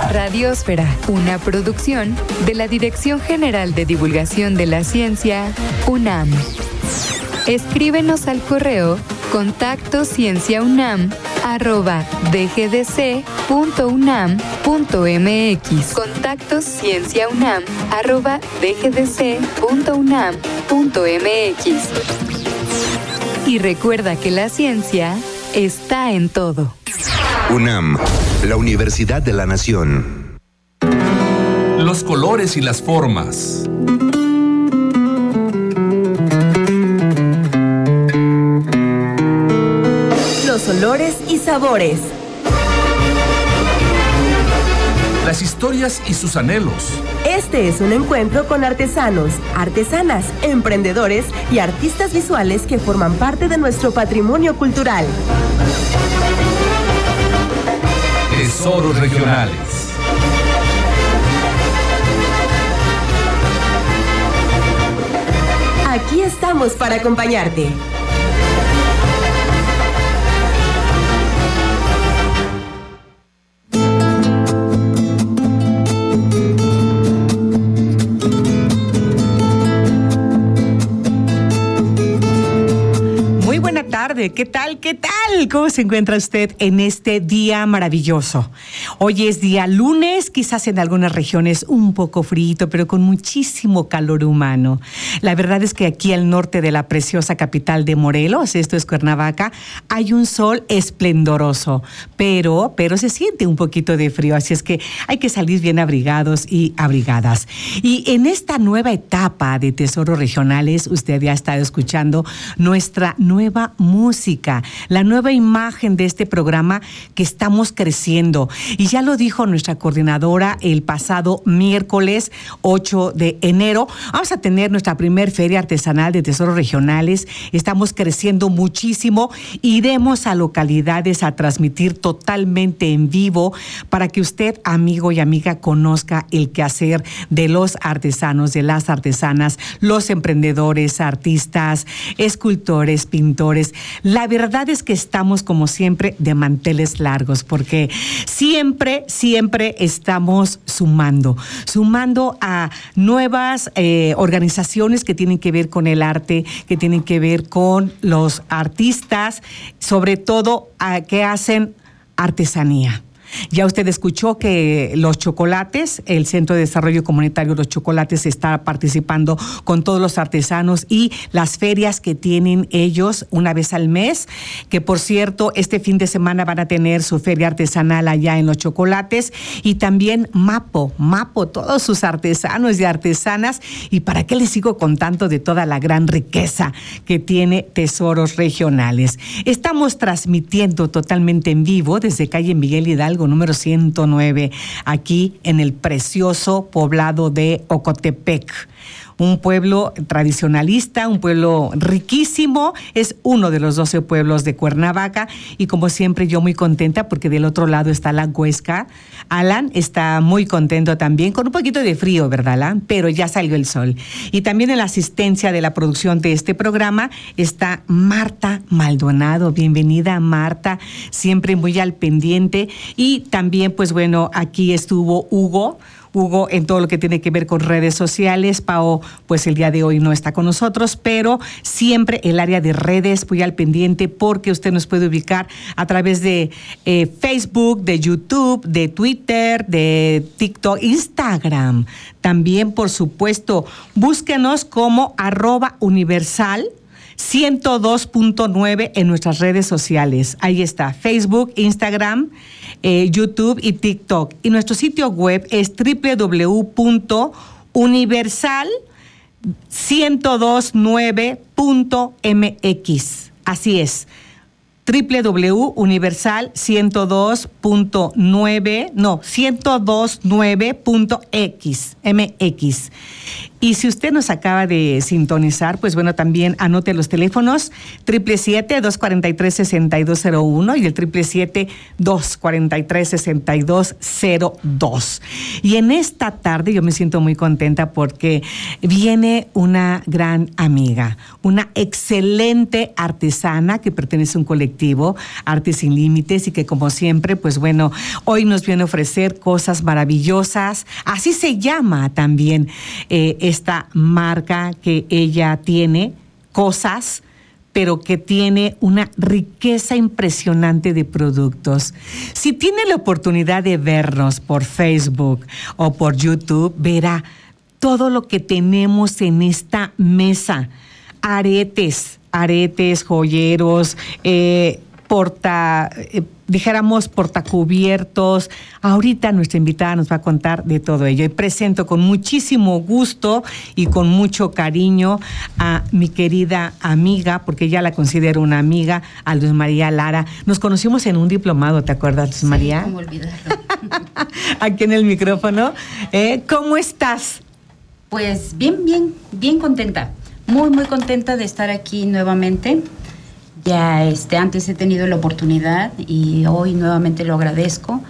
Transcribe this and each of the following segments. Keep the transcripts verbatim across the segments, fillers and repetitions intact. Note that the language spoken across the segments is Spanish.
Radiosfera, una producción de la Dirección General de Divulgación de la Ciencia, UNAM. Escríbenos al correo contacto cienciaunam arroba dgdc punto unam punto mx. Contacto cienciaunam arroba dgdc punto unam punto mx. Y recuerda que la ciencia está en todo. UNAM, la Universidad de la Nación. Los colores y las formas. Los olores y sabores. Las historias y sus anhelos. Este es un encuentro con artesanos, artesanas, emprendedores y artistas visuales que forman parte de nuestro patrimonio cultural. Tesoros regionales. Aquí estamos para acompañarte. ¿Qué tal? ¿Qué tal? ¿Cómo se encuentra usted en este día maravilloso? Hoy es día lunes, quizás en algunas regiones un poco frío, pero con muchísimo calor humano. La verdad es que aquí al norte de la preciosa capital de Morelos, esto es Cuernavaca, hay un sol esplendoroso, pero, pero se siente un poquito de frío, así es que hay que salir bien abrigados y abrigadas. Y en esta nueva etapa de Tesoros Regionales, usted ya ha estado escuchando nuestra nueva música, la nueva imagen de este programa que estamos creciendo. Y ya lo dijo nuestra coordinadora el pasado miércoles ocho de enero. Vamos a tener nuestra primer feria artesanal de Tesoros Regionales. Estamos creciendo muchísimo. Iremos a localidades a transmitir totalmente en vivo para que usted, amigo y amiga, conozca el quehacer de los artesanos, de las artesanas, los emprendedores, artistas, escultores, pintores. La verdad es que estamos, como siempre, de manteles largos, porque siempre, siempre estamos sumando, sumando a nuevas eh, organizaciones que tienen que ver con el arte, que tienen que ver con los artistas, sobre todo a, que hacen artesanía. Ya usted escuchó que los chocolates, el Centro de Desarrollo Comunitario Los Chocolates está participando con todos los artesanos y las ferias que tienen ellos una vez al mes, que por cierto, este fin de semana van a tener su feria artesanal allá en Los Chocolates, y también Mapo, Mapo, todos sus artesanos y artesanas. ¿Y para qué les sigo contando de toda la gran riqueza que tiene Tesoros Regionales? Estamos transmitiendo totalmente en vivo desde calle Miguel Hidalgo número ciento nueve, aquí en el precioso poblado de Ocotepec. Un pueblo tradicionalista, un pueblo riquísimo, es uno de los doce pueblos de Cuernavaca, y como siempre yo muy contenta porque del otro lado está Alan Huesca. Alan está muy contento también, con un poquito de frío, ¿verdad, Alan? Pero ya salió el sol. Y también en la asistencia de la producción de este programa está Marta Maldonado. Bienvenida, Marta, siempre muy al pendiente. Y también, pues bueno, aquí estuvo Hugo, Hugo en todo lo que tiene que ver con redes sociales. Pao, pues el día de hoy no está con nosotros, pero siempre el área de redes, muy al pendiente, porque usted nos puede ubicar a través de eh, Facebook, de YouTube, de Twitter, de TikTok, Instagram. También, por supuesto, búsquenos como arroba universal ciento dos punto nueve en nuestras redes sociales. Ahí está, Facebook, Instagram, eh, YouTube y TikTok. Y nuestro sitio web es doble u doble u doble u punto universal ciento dos nueve punto m x. Así es, doble u doble u doble u punto universal ciento dos punto nueve, no, ciento dos nueve punto m x. Y si usted nos acaba de sintonizar, pues bueno, también anote los teléfonos siete siete siete, dos cuatro tres, seis dos cero uno y el siete siete siete, dos cuatro tres, seis dos cero dos. Y en esta tarde yo me siento muy contenta porque viene una gran amiga, una excelente artesana que pertenece a un colectivo colectivo Arte Sin Límites y que como siempre, pues bueno, hoy nos viene a ofrecer cosas maravillosas. Así se llama también eh, esta marca que ella tiene, Cosas, pero que tiene una riqueza impresionante de productos. Si tiene la oportunidad de vernos por Facebook o por YouTube, verá todo lo que tenemos en esta mesa. Aretes, aretes, joyeros, eh, porta, eh, dijéramos portacubiertos. Ahorita nuestra invitada nos va a contar de todo ello. Y presento con muchísimo gusto y con mucho cariño a mi querida amiga, porque ya la considero una amiga, a Luz María Lara. Nos conocimos en un diplomado, ¿te acuerdas, Luz María? Sí, cómo olvidarlo. Aquí en el micrófono. ¿Eh? ¿Cómo estás? Pues bien, bien, bien contenta. Muy, muy contenta de estar aquí nuevamente. Ya este, antes he tenido la oportunidad y hoy nuevamente lo agradezco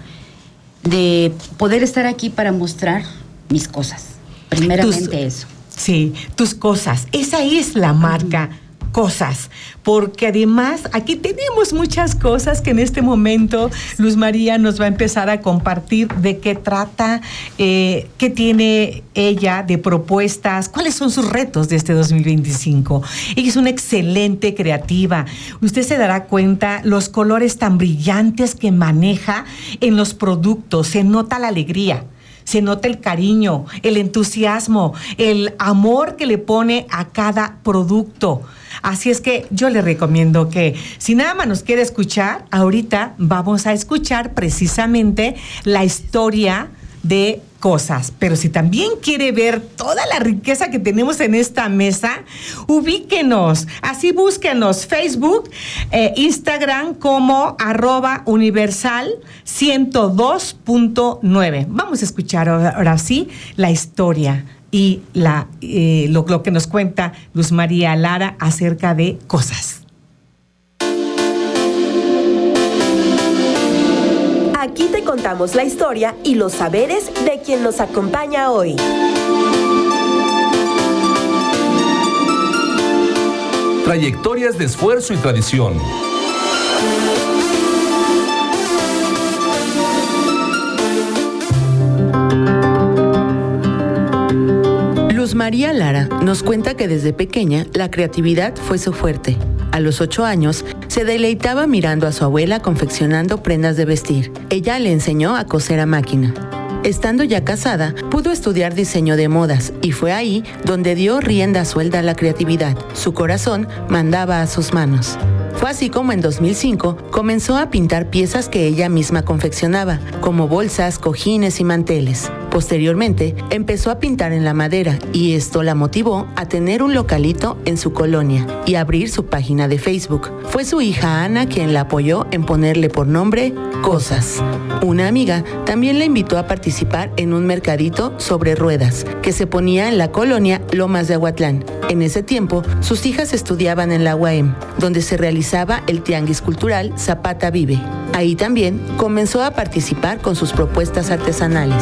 de poder estar aquí para mostrar mis cosas. Primeramente tus, eso. Sí, tus cosas. Esa es la marca. Cosas, porque además aquí tenemos muchas cosas que en este momento Luz María nos va a empezar a compartir de qué trata, eh, qué tiene ella de propuestas, cuáles son sus retos de este dos mil veinticinco. Ella es una excelente creativa. Usted se dará cuenta los colores tan brillantes que maneja en los productos, se nota la alegría. Se nota el cariño, el entusiasmo, el amor que le pone a cada producto. Así es que yo le recomiendo que si nada más nos quiere escuchar, ahorita vamos a escuchar precisamente la historia de Cosas. Pero si también quiere ver toda la riqueza que tenemos en esta mesa, ubíquenos. Así búsquenos Facebook, eh, Instagram como arroba universal ciento dos punto nueve. Vamos a escuchar ahora, ahora sí la historia y la, eh, lo, lo que nos cuenta Luz María Lara acerca de Cosas. Aquí te contamos la historia y los saberes de quien nos acompaña hoy. Trayectorias de esfuerzo y tradición. Luz María Lara nos cuenta que desde pequeña la creatividad fue su fuerte. A los ocho años, se deleitaba mirando a su abuela confeccionando prendas de vestir. Ella le enseñó a coser a máquina. Estando ya casada, pudo estudiar diseño de modas y fue ahí donde dio rienda suelta a la creatividad. Su corazón mandaba a sus manos. Fue así como en dos mil cinco comenzó a pintar piezas que ella misma confeccionaba, como bolsas, cojines y manteles. Posteriormente, empezó a pintar en la madera y esto la motivó a tener un localito en su colonia y abrir su página de Facebook. Fue su hija Ana quien la apoyó en ponerle por nombre Cosas. Una amiga también la invitó a participar en un mercadito sobre ruedas que se ponía en la colonia Lomas de Aguatlán. En ese tiempo, sus hijas estudiaban en la U A M, donde se realizaba el tianguis cultural Zapata Vive. Ahí también comenzó a participar con sus propuestas artesanales.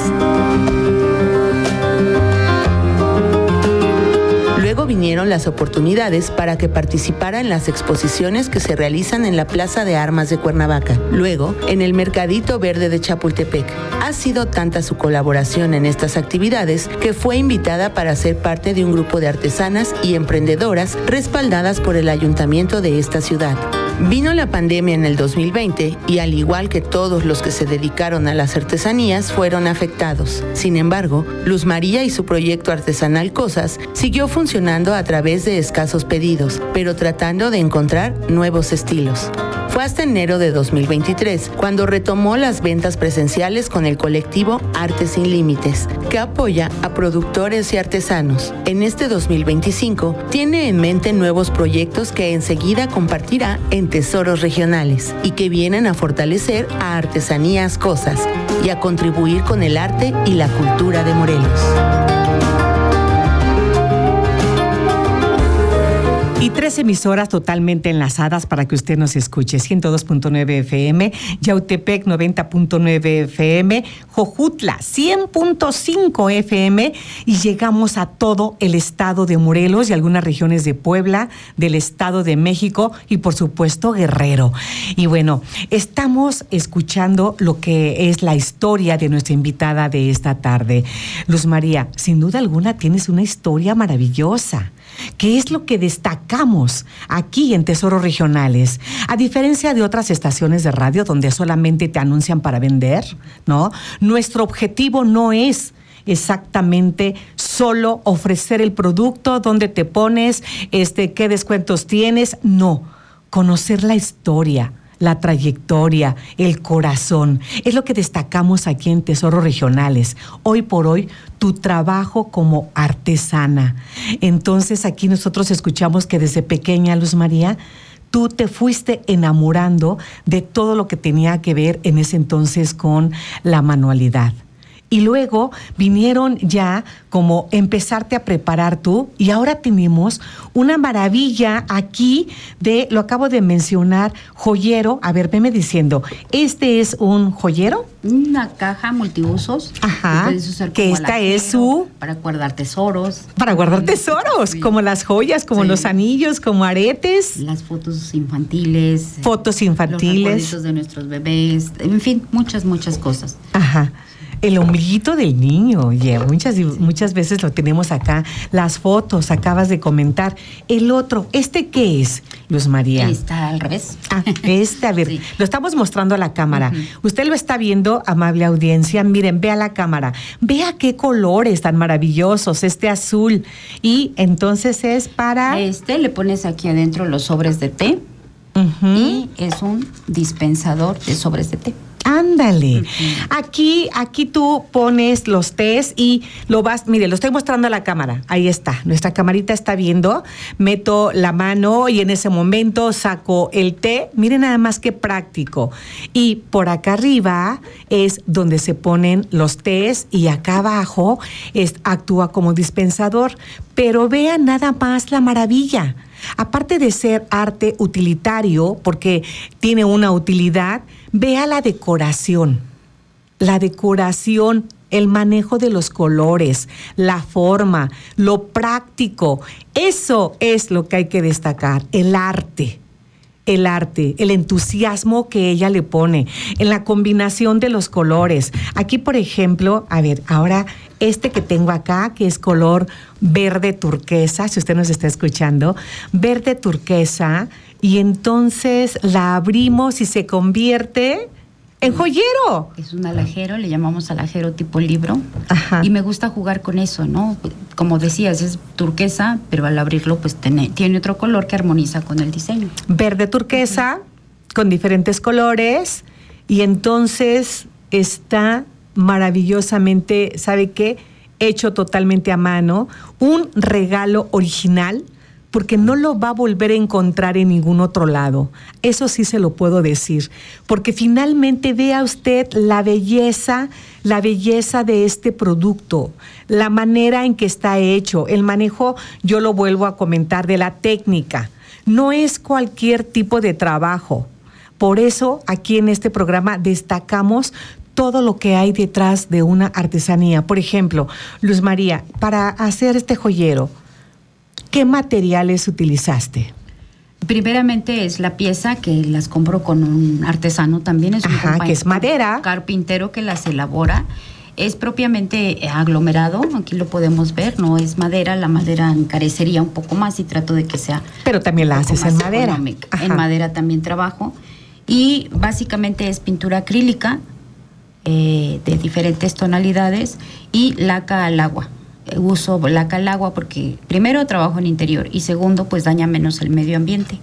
Luego vinieron las oportunidades para que participara en las exposiciones que se realizan en la Plaza de Armas de Cuernavaca, luego en el Mercadito Verde de Chapultepec. Ha sido tanta su colaboración en estas actividades que fue invitada para ser parte de un grupo de artesanas y emprendedoras respaldadas por el ayuntamiento de esta ciudad. Vino la pandemia en el dos mil veinte y al igual que todos los que se dedicaron a las artesanías fueron afectados. Sin embargo, Luz María y su proyecto artesanal Cosas siguió funcionando a través de escasos pedidos, pero tratando de encontrar nuevos estilos. Fue hasta enero de dos mil veintitrés cuando retomó las ventas presenciales con el colectivo Arte Sin Límites, que apoya a productores y artesanos. En este dos mil veinticinco tiene en mente nuevos proyectos que enseguida compartirá en Tesoros Regionales y que vienen a fortalecer a Artesanías Cosas y a contribuir con el arte y la cultura de Morelos. Y tres emisoras totalmente enlazadas para que usted nos escuche. ciento dos punto nueve F M, Yautepec noventa punto nueve F M, Jojutla cien punto cinco F M y llegamos a todo el estado de Morelos y algunas regiones de Puebla, del Estado de México y por supuesto Guerrero. Y bueno, estamos escuchando lo que es la historia de nuestra invitada de esta tarde. Luz María, sin duda alguna tienes una historia maravillosa. ¿Qué es lo que destacamos aquí en Tesoros Regionales? A diferencia de otras estaciones de radio donde solamente te anuncian para vender, ¿no? Nuestro objetivo no es exactamente solo ofrecer el producto, dónde te pones, este, qué descuentos tienes. No, conocer la historia, la trayectoria, el corazón. Es lo que destacamos aquí en Tesoros Regionales. Hoy por hoy, tu trabajo como artesana. Entonces, aquí nosotros escuchamos que desde pequeña, Luz María, tú te fuiste enamorando de todo lo que tenía que ver en ese entonces con la manualidad. Y luego vinieron ya como empezarte a preparar tú y ahora tenemos una maravilla aquí de, lo acabo de mencionar, joyero. A ver, veme diciendo, ¿este es un joyero? Una caja multiusos. Ajá, que puedes usar que como esta alajero, es su... para guardar tesoros. Para guardar tesoros, Sí. como las joyas, como Sí. los anillos, como aretes. Las fotos infantiles. Fotos infantiles. Los recuerditos de nuestros bebés. En fin, muchas, muchas cosas. Ajá. El ombliguito del niño, oye, muchas, muchas veces lo tenemos acá. Las fotos, acabas de comentar. El otro, ¿este qué es, Luz María? Está al revés. Ah, este, a ver, Sí. lo estamos mostrando a la cámara. Uh-huh. Usted lo está viendo, amable audiencia. Miren, vea la cámara. Vea qué colores tan maravillosos, este azul. Y entonces es para... Este le pones aquí adentro los sobres de té Ujú. y es un dispensador de sobres de té. Ándale. Uh-huh. Aquí, aquí tú pones los tés y lo vas, mire, lo estoy mostrando a la cámara. Ahí está. Nuestra camarita está viendo. Meto la mano y en ese momento saco el té. Miren nada más qué práctico. Y por acá arriba es donde se ponen los tés y acá abajo es, actúa como dispensador. Pero vean nada más la maravilla. Aparte de ser arte utilitario, porque tiene una utilidad, vea la decoración. La decoración, el manejo de los colores, la forma, lo práctico. Eso es lo que hay que destacar, el arte. El arte, el entusiasmo que ella le pone, en la combinación de los colores. Aquí, por ejemplo, a ver, ahora este que tengo acá, que es color verde turquesa, si usted nos está escuchando, verde turquesa, y entonces la abrimos y se convierte en joyero. Es un alajero, le llamamos alajero tipo libro. Ajá. Y me gusta jugar con eso, ¿no? Como decías, es turquesa, pero al abrirlo pues tiene, tiene otro color que armoniza con el diseño. Verde turquesa, con diferentes colores, y entonces está maravillosamente, ¿sabe qué? Hecho totalmente a mano, un regalo original, porque no lo va a volver a encontrar en ningún otro lado. Eso sí se lo puedo decir, porque finalmente vea usted la belleza, la belleza de este producto, la manera en que está hecho, el manejo, yo lo vuelvo a comentar, de la técnica. No es cualquier tipo de trabajo. Por eso aquí en este programa destacamos todo lo que hay detrás de una artesanía. Por ejemplo, Luz María, para hacer este joyero, ¿qué materiales utilizaste? Primeramente es la pieza que las compro con un artesano también. Es un Ajá, compa- que es madera. Carpintero que las elabora. Es propiamente aglomerado, aquí lo podemos ver, no es madera, la madera encarecería un poco más y trato de que sea... Pero también la un poco haces en más madera. económica. Ajá. En madera también trabajo. Y básicamente es pintura acrílica eh, de diferentes tonalidades y laca al agua. Uso laca al agua porque primero trabajo en interior y segundo pues daña menos el medio ambiente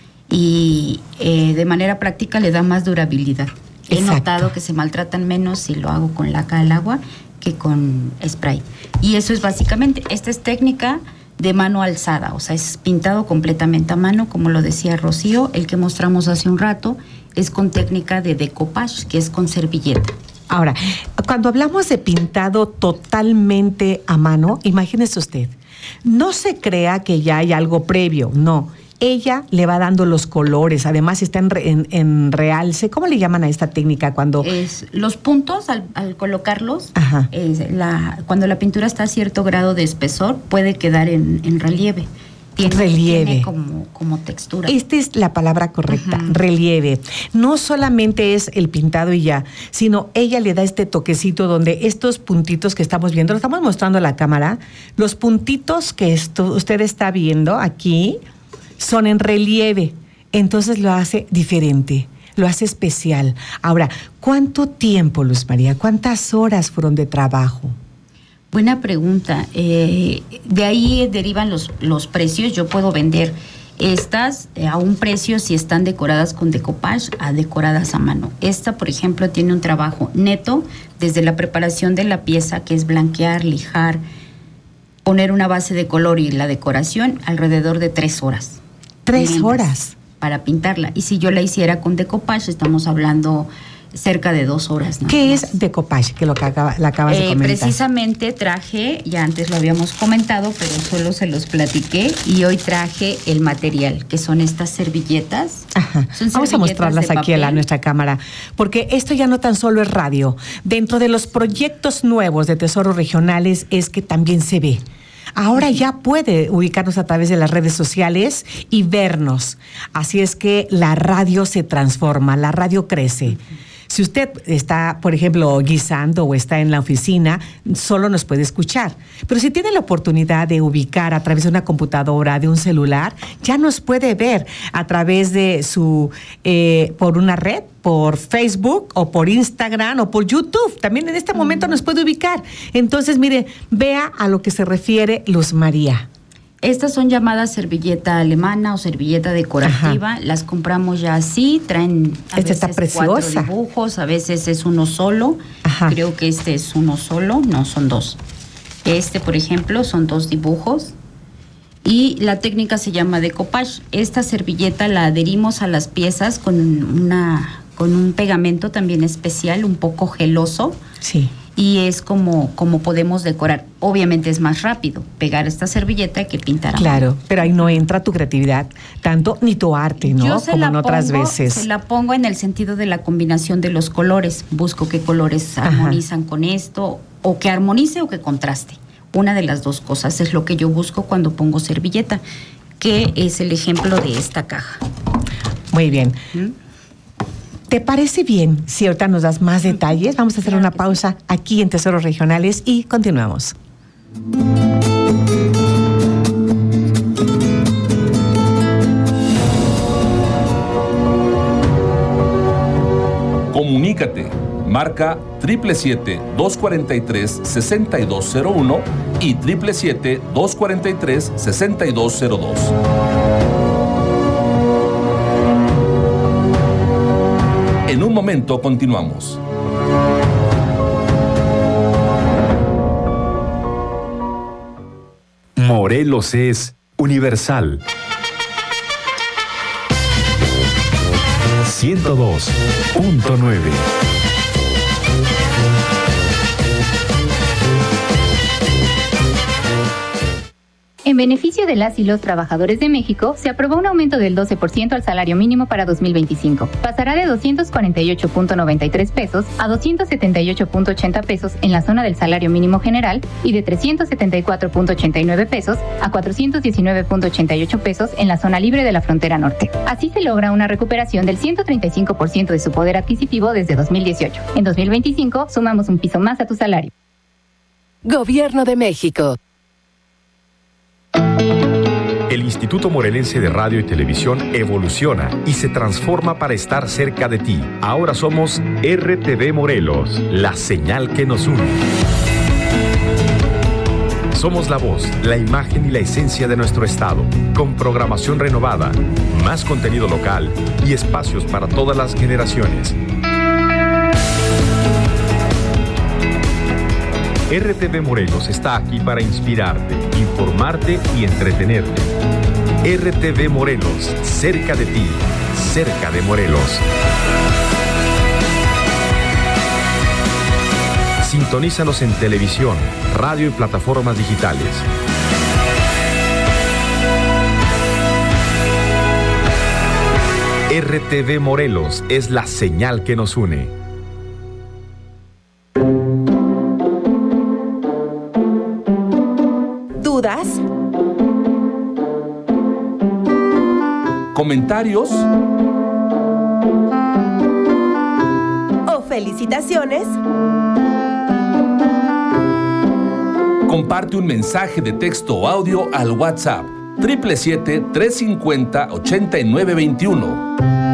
y eh, de manera práctica le da más durabilidad. He Exacto. notado que se maltratan menos si lo hago con laca al agua que con spray. Y eso es básicamente, esta es técnica de mano alzada, o sea, es pintado completamente a mano, como lo decía Rocío. El que mostramos hace un rato es con técnica de decoupage, que es con servilleta. Ahora, cuando hablamos de pintado totalmente a mano, imagínese usted, No se crea que ya hay algo previo, no. Ella le va dando los colores, además está en, en, en realce. ¿Cómo le llaman a esta técnica cuando...? Es, los puntos, al, al colocarlos, es la, cuando la pintura está a cierto grado de espesor, puede quedar en, en relieve. Tiene, relieve. Tiene como, como textura. Esta es la palabra correcta, uh-huh. relieve. No solamente es el pintado y ya, sino ella le da este toquecito donde estos puntitos que estamos viendo, lo estamos mostrando a la cámara, los puntitos que esto, usted está viendo aquí son en relieve, entonces lo hace diferente, lo hace especial. Ahora, ¿cuánto tiempo, Luz María? ¿Cuántas horas fueron de trabajo? Buena pregunta. Eh, de ahí derivan los, los precios. Yo puedo vender estas a un precio si están decoradas con decoupage a decoradas a mano. Esta, por ejemplo, tiene un trabajo neto desde la preparación de la pieza, que es blanquear, lijar, poner una base de color y la decoración, alrededor de tres horas. Tres horas. Para pintarla. Y si yo la hiciera con decoupage, estamos hablando cerca de dos horas. ¿No? ¿Qué es decoupage? Que lo que acaba, la acabas eh, de comentar. Precisamente traje, ya antes lo habíamos comentado, pero solo se los platiqué, y hoy traje el material, que son estas servilletas. Ajá. Son Vamos a mostrarlas aquí a la, nuestra cámara, porque esto ya no tan solo es radio. Dentro de los proyectos nuevos de Tesoros Regionales es que también se ve. Ahora ya puede ubicarnos a través de las redes sociales y vernos. Así es que la radio se transforma, la radio crece. Si usted está, por ejemplo, guisando o está en la oficina, solo nos puede escuchar. Pero si tiene la oportunidad de ubicar a través de una computadora, de un celular, ya nos puede ver a través de su, eh, por una red, por Facebook o por Instagram o por YouTube. También en este momento nos puede ubicar. Entonces, mire, vea a lo que se refiere Luz María. Estas son llamadas servilleta alemana o servilleta decorativa. Ajá. Las compramos ya así, traen a Esta veces está preciosa. Cuatro dibujos, a veces es uno solo. Ajá. Creo que este es uno solo, no, son dos. Este, por ejemplo, son dos dibujos. Y la técnica se llama decoupage. Esta servilleta la adherimos a las piezas con una, con un pegamento también especial, un poco geloso. Sí. Y es como, como podemos decorar. Obviamente es más rápido pegar esta servilleta que pintar a Claro, mano. pero ahí no entra tu creatividad, tanto ni tu arte, ¿no? Yo se Como la en otras pongo, veces. Se la pongo en el sentido de la combinación de los colores. Busco qué colores Ajá. armonizan con esto, o que armonice o que contraste. Una de las dos cosas es lo que yo busco cuando pongo servilleta, que es el ejemplo de esta caja. Muy bien. ¿Mm? ¿Te parece bien si ahorita nos das más detalles? Vamos a hacer Claro una que pausa sí. aquí en Tesoros Regionales y continuamos. Comunícate. Marca siete siete siete, dos cuatro tres, seis dos cero uno y siete siete siete, dos cuatro tres, seis dos cero dos. En un momento continuamos. Morelos es universal. ciento dos punto nueve. En beneficio de las y los trabajadores de México, se aprobó un aumento del doce por ciento al salario mínimo para dos mil veinticinco. Pasará de doscientos cuarenta y ocho punto noventa y tres pesos a doscientos setenta y ocho punto ochenta pesos en la zona del salario mínimo general y de trescientos setenta y cuatro punto ochenta y nueve pesos a cuatrocientos diecinueve punto ochenta y ocho pesos en la zona libre de la frontera norte. Así se logra una recuperación del ciento treinta y cinco por ciento de su poder adquisitivo desde dos mil dieciocho. En dos mil veinticinco, sumamos un piso más a tu salario. Gobierno de México. El Instituto Morelense de Radio y Televisión evoluciona y se transforma para estar cerca de ti. Ahora somos R T V Morelos, la señal que nos une. Somos la voz, la imagen y la esencia de nuestro estado, con programación renovada, más contenido local y espacios para todas las generaciones. R T V Morelos está aquí para inspirarte, informarte y entretenerte. R T V Morelos, cerca de ti, cerca de Morelos. Sintonízanos en televisión, radio y plataformas digitales. R T V Morelos es la señal que nos une. ¿Dudas? ¿Comentarios? ¿O felicitaciones? Comparte un mensaje de texto o audio al WhatsApp siete siete siete, tres cinco cero, ocho nueve dos uno.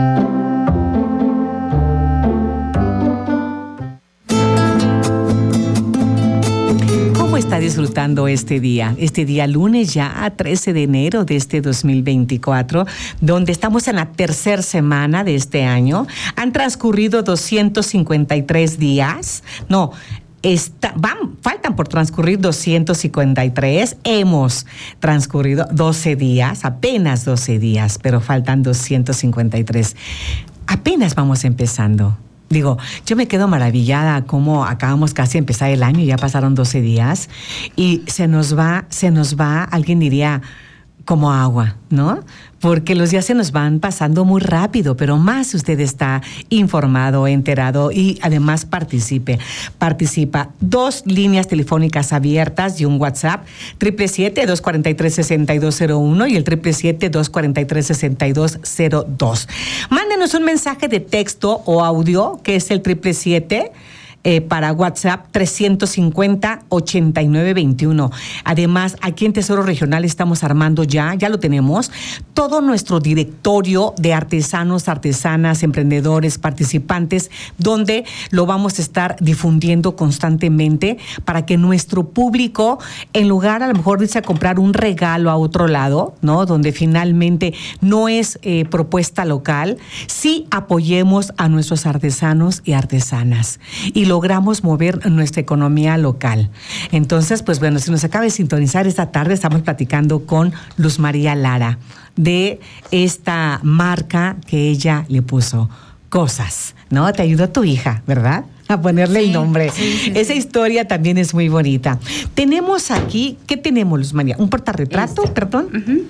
¿Cómo está disfrutando este día? Este día lunes ya, trece de enero de este dos mil veinticuatro, donde estamos en la tercera semana de este año. Han transcurrido doscientos cincuenta y tres días. No, Está, van, faltan por transcurrir doscientos cincuenta y tres. Hemos transcurrido doce días, apenas doce días, pero faltan doscientos cincuenta y tres. Apenas vamos empezando. Digo, yo me quedo maravillada cómo acabamos casi de empezar el año, ya pasaron doce días y se nos va, se nos va, alguien diría, como agua, ¿no? Porque los días se nos van pasando muy rápido, pero más usted está informado, enterado y además participe. Participa. Dos líneas telefónicas abiertas y un WhatsApp, siete siete siete, dos cuatro tres, seis dos cero uno y el siete siete siete, dos cuatro tres, seis dos cero dos. Mándenos un mensaje de texto o audio, que es el siete siete siete, Eh, para WhatsApp trescientos cincuenta, ochenta y nueve veintiuno. Además, aquí en Tesoro Regional estamos armando ya, ya lo tenemos, todo nuestro directorio de artesanos, artesanas, emprendedores, participantes, donde lo vamos a estar difundiendo constantemente para que nuestro público, en lugar a lo mejor de irse a comprar un regalo a otro lado, ¿no? Donde finalmente no es eh, propuesta local, sí apoyemos a nuestros artesanos y artesanas. Y lo logramos mover nuestra economía local. Entonces, pues bueno, si nos acaba de sintonizar esta tarde, estamos platicando con Luz María Lara de esta marca que ella le puso, Cosas, ¿no? Te ayudó tu hija, ¿verdad? A ponerle sí, el nombre. Sí, sí, Esa sí. historia también es muy bonita. Tenemos aquí, ¿qué tenemos, Luz María? ¿Un portarretrato, este. perdón? Uh-huh.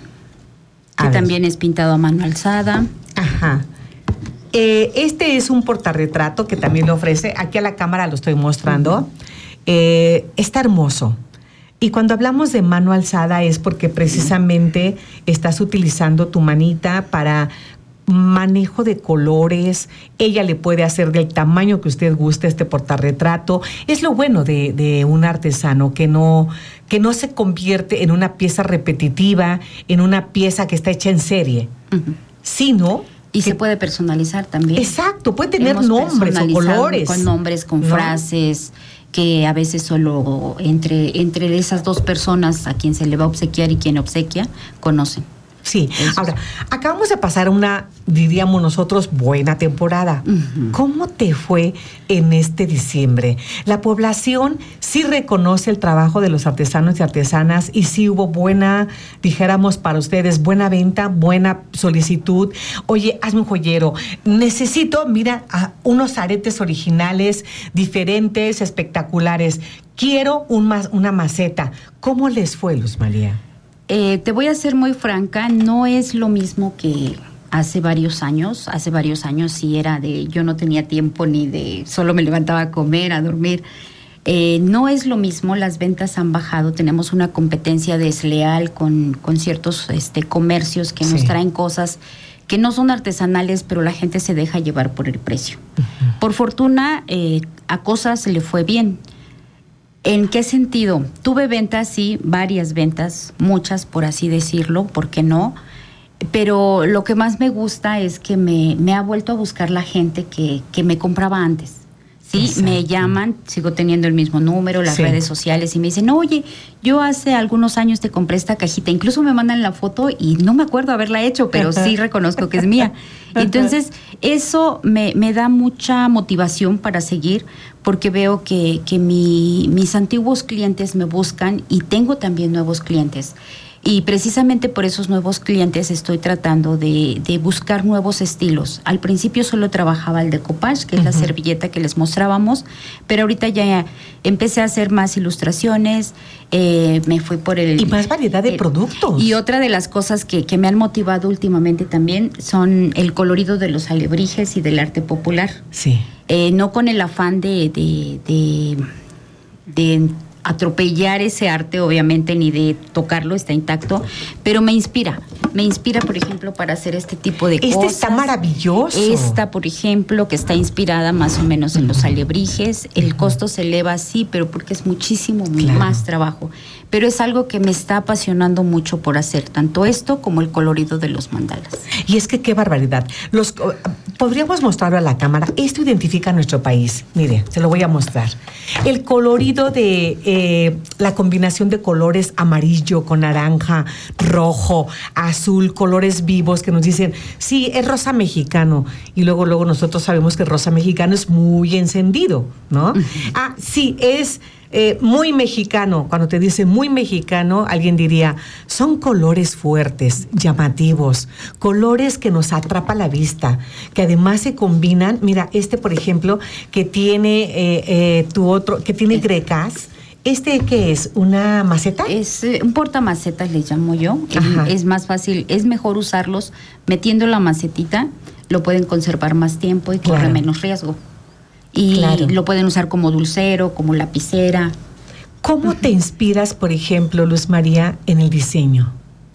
Que también es pintado a mano alzada. Ajá. Eh, este es un portarretrato que también lo ofrece. Aquí a la cámara lo estoy mostrando. Eh, está hermoso. Y cuando hablamos de mano alzada es porque precisamente estás utilizando tu manita para manejo de colores. Ella le puede hacer del tamaño que usted guste este portarretrato. Es lo bueno de, de un artesano, que no, que no se convierte en una pieza repetitiva, en una pieza que está hecha en serie, uh-huh. sino... Y que, se puede personalizar también. Exacto, puede tener nombres o colores. Con nombres, con ¿no? frases, que a veces solo entre, entre esas dos personas a quien se le va a obsequiar y quien obsequia, conocen. Sí, eso. Ahora, acabamos de pasar una, diríamos nosotros, buena temporada. Uh-huh. ¿Cómo te fue en este diciembre? La población sí reconoce el trabajo de los artesanos y artesanas y sí hubo buena, dijéramos para ustedes, buena venta, buena solicitud. Oye, hazme un joyero. Necesito, mira, unos aretes originales, diferentes, espectaculares. Quiero un, una maceta. ¿Cómo les fue, Luz María? Eh, te voy a ser muy franca, no es lo mismo que hace varios años. Hace varios años sí era de, yo no tenía tiempo ni de, solo me levantaba a comer, a dormir. Eh, no es lo mismo, las ventas han bajado, tenemos una competencia desleal con, con ciertos este, comercios que sí. nos traen cosas que no son artesanales, pero la gente se deja llevar por el precio. Uh-huh. Por fortuna, eh, a Cosas le fue bien. ¿En qué sentido? Tuve ventas, sí, varias ventas, muchas por así decirlo, ¿por qué no? Pero lo que más me gusta es que me, me ha vuelto a buscar la gente que, que me compraba antes. Sí, exacto. Me llaman, sigo teniendo el mismo número, las sí. redes sociales, y me dicen, oye, yo hace algunos años te compré esta cajita, incluso me mandan la foto y no me acuerdo haberla hecho, pero sí reconozco que es mía. Entonces, eso me, me da mucha motivación para seguir, porque veo que, que mi, mis antiguos clientes me buscan y tengo también nuevos clientes. Y precisamente por esos nuevos clientes estoy tratando de, de buscar nuevos estilos. Al principio solo trabajaba el decoupage, que uh-huh. es la servilleta que les mostrábamos, pero ahorita ya empecé a hacer más ilustraciones, eh, me fui por el... Y más variedad de el, productos. Y otra de las cosas que, que me han motivado últimamente también son el colorido de los alebrijes y del arte popular. Sí. Eh, no con el afán de... de, de, de atropellar ese arte, obviamente, ni de tocarlo, está intacto, pero me inspira, me inspira, por ejemplo, para hacer este tipo de este cosas. Este está maravilloso. Esta, por ejemplo, que está inspirada más o menos en los alebrijes, el costo se eleva, sí, pero porque es muchísimo claro. más trabajo, pero es algo que me está apasionando mucho por hacer, tanto esto como el colorido de los mandalas. Y es que qué barbaridad. Los, podríamos mostrarlo a la cámara. Esto identifica a nuestro país. Mire, se lo voy a mostrar. El colorido de eh, la combinación de colores amarillo con naranja, rojo, azul, colores vivos que nos dicen, sí, es rosa mexicano. Y luego, luego nosotros sabemos que el rosa mexicano es muy encendido, ¿no? Uh-huh. Ah, sí, es... Eh, muy mexicano. Cuando te dice muy mexicano, alguien diría, son colores fuertes, llamativos, colores que nos atrapa la vista, que además se combinan. Mira, este, por ejemplo, que tiene eh, eh, tu otro, que tiene grecas. ¿Este qué es? ¿Una maceta? Es eh, un portamacetas, le llamo yo. Es, es más fácil, es mejor usarlos metiendo la macetita, lo pueden conservar más tiempo y corre claro. menos riesgo. Y claro. lo pueden usar como dulcero, como lapicera. ¿Cómo uh-huh. te inspiras, por ejemplo, Luz María, en el diseño?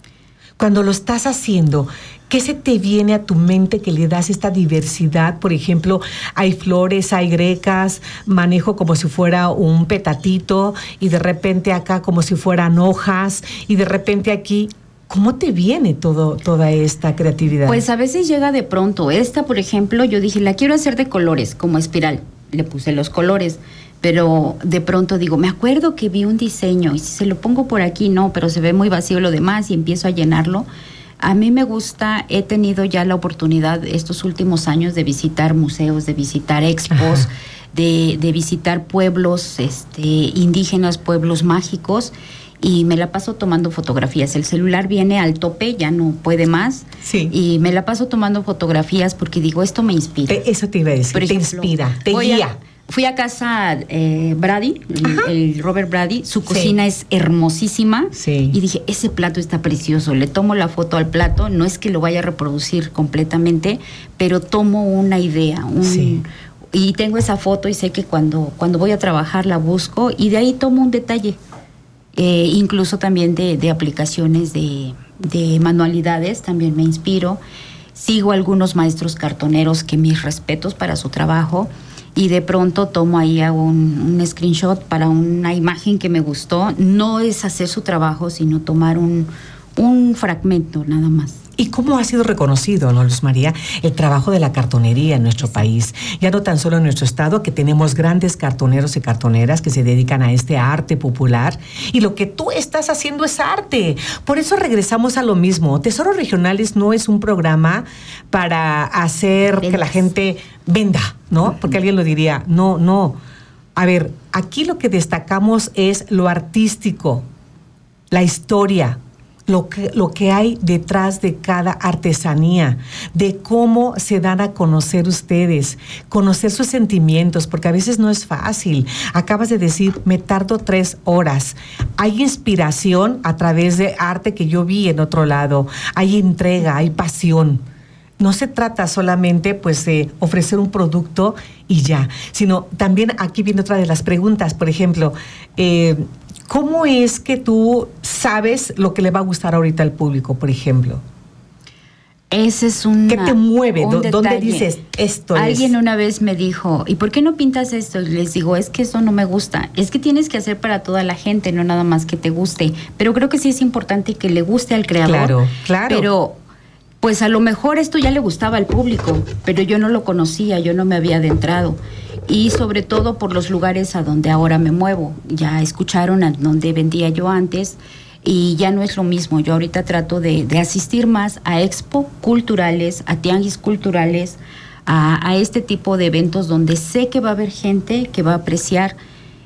Cuando lo estás haciendo, ¿qué se te viene a tu mente que le das esta diversidad? Por ejemplo, hay flores, hay grecas, manejo como si fuera un petatito y de repente acá como si fueran hojas y de repente aquí... ¿Cómo te viene todo, toda esta creatividad? Pues a veces llega de pronto. Esta, por ejemplo, yo dije, la quiero hacer de colores, como espiral. Le puse los colores, pero de pronto digo, me acuerdo que vi un diseño y si se lo pongo por aquí, no, pero se ve muy vacío lo demás y empiezo a llenarlo. A mí me gusta, he tenido ya la oportunidad estos últimos años de visitar museos, de visitar expos, de, de visitar pueblos este, indígenas, pueblos mágicos, y me la paso tomando fotografías. El celular viene al tope, ya no puede más. Sí. Y me la paso tomando fotografías porque digo, esto me inspira. Eso te iba a decir, Por te ejemplo, inspira, te guía. A, fui a casa eh, Brady, el, el Robert Brady, su cocina sí. es hermosísima. Sí. Y dije, ese plato está precioso. Le tomo la foto al plato, no es que lo vaya a reproducir completamente, pero tomo una idea, un... Sí. Y tengo esa foto y sé que cuando, cuando voy a trabajar la busco y de ahí tomo un detalle. Eh, incluso también de, de aplicaciones de, de manualidades, también me inspiro. Sigo a algunos maestros cartoneros que mis respetos para su trabajo y de pronto tomo ahí un, un screenshot para una imagen que me gustó. No es hacer su trabajo, sino tomar un, un fragmento nada más. ¿Y cómo ha sido reconocido, no, Luz María, el trabajo de la cartonería en nuestro país? Ya no tan solo en nuestro estado, que tenemos grandes cartoneros y cartoneras que se dedican a este arte popular. Y lo que tú estás haciendo es arte. Por eso regresamos a lo mismo. Tesoros Regionales no es un programa para hacer Ventas. que la gente venda, ¿no? Porque alguien lo diría. No, no. A ver, aquí lo que destacamos es lo artístico, la historia, Lo que, lo que hay detrás de cada artesanía, de cómo se dan a conocer ustedes, conocer sus sentimientos, porque a veces no es fácil. Acabas de decir, me tardo tres horas. Hay inspiración a través de arte que yo vi en otro lado. Hay entrega, hay pasión. No se trata solamente pues de ofrecer un producto y ya, sino también aquí viene otra de las preguntas. Por ejemplo, eh, ¿cómo es que tú sabes lo que le va a gustar ahorita al público, por ejemplo? Ese es un ¿Qué te mueve? ¿Dónde dices esto es? Alguien una vez me dijo, ¿y por qué no pintas esto? Y les digo, es que eso no me gusta. Es que tienes que hacer para toda la gente, no nada más que te guste. Pero creo que sí es importante que le guste al creador. Claro, claro. Pero pues a lo mejor esto ya le gustaba al público, pero yo no lo conocía, yo no me había adentrado. Y sobre todo por los lugares a donde ahora me muevo. Ya escucharon a donde vendía yo antes y ya no es lo mismo. Yo ahorita trato de, de asistir más a expo culturales, a tianguis culturales, a, a este tipo de eventos donde sé que va a haber gente que va a apreciar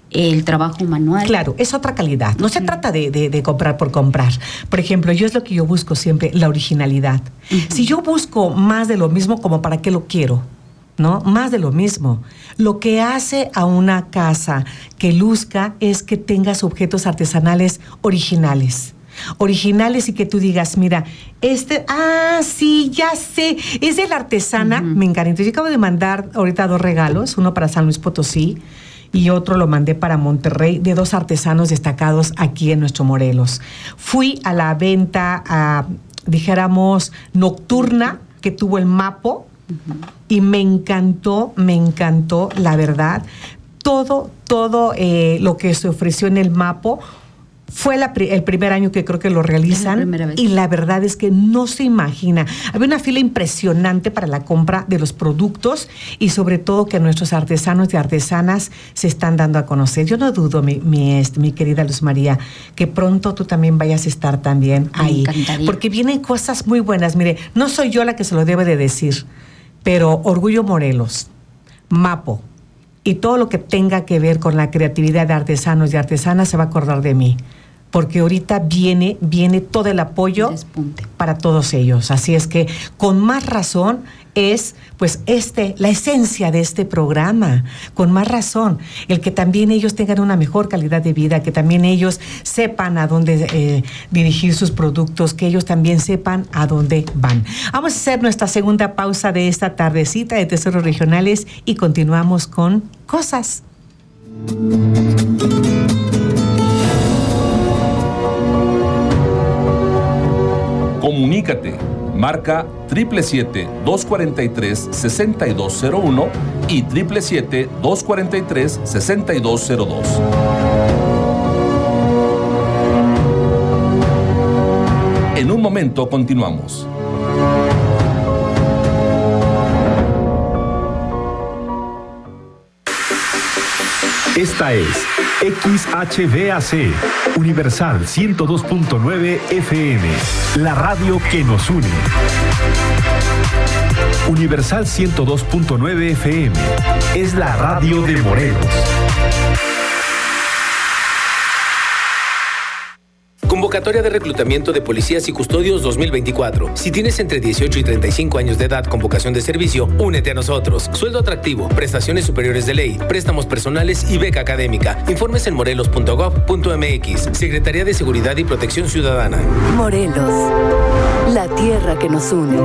el trabajo manual. Claro, es otra calidad. No uh-huh. se trata de, de, de comprar por comprar. Por ejemplo, yo es lo que yo busco siempre, la originalidad. Uh-huh. Si yo busco más de lo mismo, ¿como para qué lo quiero? ¿No? Más de lo mismo. Lo que hace a una casa que luzca es que tengas objetos artesanales originales. Originales y que tú digas, mira, este, ah, sí, ya sé, es de la artesana, uh-huh. me encanta. Entonces, yo acabo de mandar ahorita dos regalos, uno para San Luis Potosí y otro lo mandé para Monterrey, de dos artesanos destacados aquí en nuestro Morelos. Fui a la venta, a, dijéramos, nocturna que tuvo el Mapo, uh-huh. y me encantó, me encantó, la verdad, todo, todo eh, lo que se ofreció en el Mapo. Fue la, el primer año que creo que lo realizan la y la verdad es que no se imagina. Había una fila impresionante para la compra de los productos y sobre todo que nuestros artesanos y artesanas se están dando a conocer. Yo no dudo, mi, mi, mi querida Luz María, que pronto tú también vayas a estar también Me ahí. encantaría. Porque vienen cosas muy buenas. Mire, no soy yo la que se lo debe de decir, pero Orgullo Morelos, Mapo y todo lo que tenga que ver con la creatividad de artesanos y artesanas se va a acordar de mí. Porque ahorita viene, viene todo el apoyo Despunte. para todos ellos. Así es que con más razón es pues este, la esencia de este programa. Con más razón, el que también ellos tengan una mejor calidad de vida, que también ellos sepan a dónde eh, dirigir sus productos, que ellos también sepan a dónde van. Vamos a hacer nuestra segunda pausa de esta tardecita de Tesoros Regionales y continuamos con Cosas. Comunícate, marca siete siete siete, dos cuatro tres, seis dos cero uno y siete siete siete, dos cuatro tres, seis dos cero dos. En un momento continuamos. Esta es X H B A C, Universal ciento dos punto nueve F M, la radio que nos une. Universal ciento dos punto nueve F M, es la radio de Morelos. Convocatoria de reclutamiento de policías y custodios dos mil veinticuatro. Si tienes entre dieciocho y treinta y cinco años de edad con vocación de servicio, únete a nosotros. Sueldo atractivo, prestaciones superiores de ley, préstamos personales y beca académica. Informes en morelos punto gob punto m x. Secretaría de Seguridad y Protección Ciudadana. Morelos, la tierra que nos une.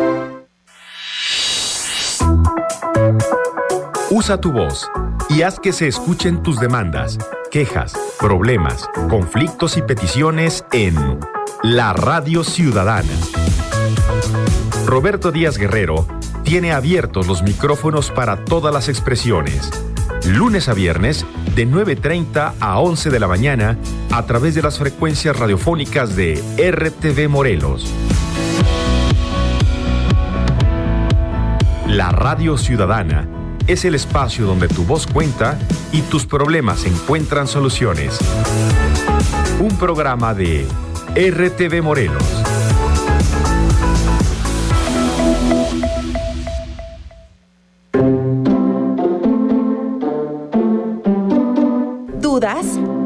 Usa tu voz y haz que se escuchen tus demandas, quejas, problemas, conflictos y peticiones en La Radio Ciudadana. Roberto Díaz Guerrero tiene abiertos los micrófonos para todas las expresiones. Lunes a viernes, de nueve treinta a once de la mañana, a través de las frecuencias radiofónicas de R T V Morelos. La Radio Ciudadana es el espacio donde tu voz cuenta y tus problemas encuentran soluciones. Un programa de R T V Morelos. ¿Dudas?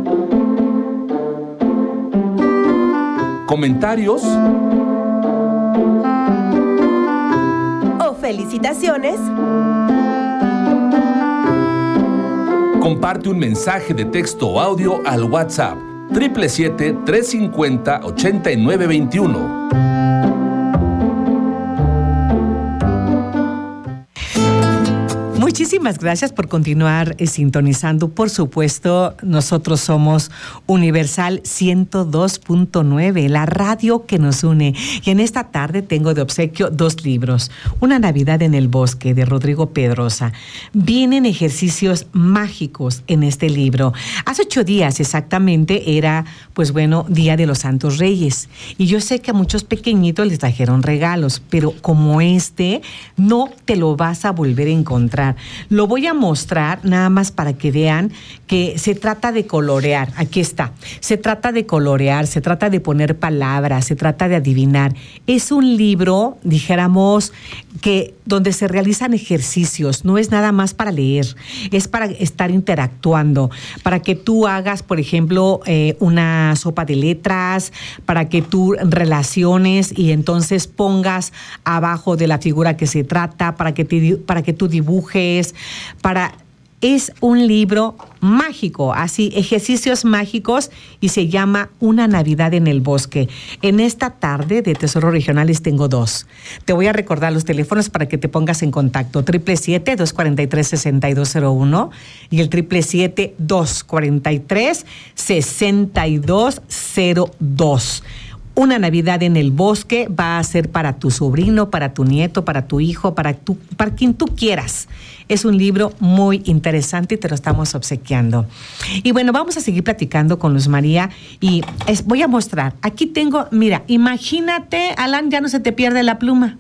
¿Comentarios? ¿O felicitaciones? Comparte un mensaje de texto o audio al WhatsApp siete siete siete, tres cinco cero, ocho nueve dos uno. Muchísimas gracias por continuar eh, sintonizando. Por supuesto, nosotros somos Universal ciento dos punto nueve, la radio que nos une. Y en esta tarde tengo de obsequio dos libros. Una Navidad en el Bosque, de Rodrigo Pedrosa. Vienen ejercicios mágicos en este libro. Hace ocho días exactamente era, pues bueno, Día de los Santos Reyes. Y yo sé que a muchos pequeñitos les trajeron regalos, pero como este, no te lo vas a volver a encontrar. Lo voy a mostrar nada más para que vean que se trata de colorear. Aquí está. Se trata de colorear, se trata de poner palabras, se trata de adivinar. Es un libro, dijéramos, que donde se realizan ejercicios. No es nada más para leer, es para estar interactuando, para que tú hagas, por ejemplo, eh, una sopa de letras, para que tú relaciones y entonces pongas abajo de la figura que se trata, para que, te, para que tú dibujes, para... Es un libro mágico, así, ejercicios mágicos, y se llama Una Navidad en el Bosque. En esta tarde de Tesoros Regionales tengo dos. Te voy a recordar los teléfonos para que te pongas en contacto. siete siete siete, dos cuatro tres, seis dos cero uno y el siete siete siete, dos cuatro tres, seis dos cero dos. Una Navidad en el Bosque va a ser para tu sobrino, para tu nieto, para tu hijo, para, tu, para quien tú quieras. Es un libro muy interesante y te lo estamos obsequiando. Y bueno, vamos a seguir platicando con Luz María y es, voy a mostrar. Aquí tengo, mira, imagínate, Alan, ya no se te pierde la pluma.